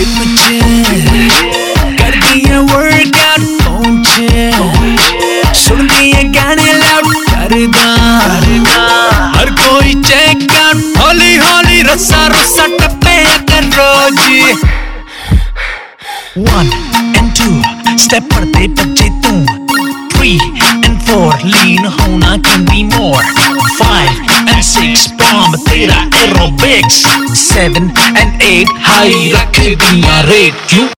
gym कर दिया workout phone सुन दिए गाने लाउड करदा हर कोई चेकआउट हौली हौली रस्सा रस्सा टप्पे कर रोज 1 and 2 step बढ़ते बच्चे तू 3 and 4 lean होना can be more 5 and 6 bomb तेरा aerobics 7 and 8 high रख दिया rate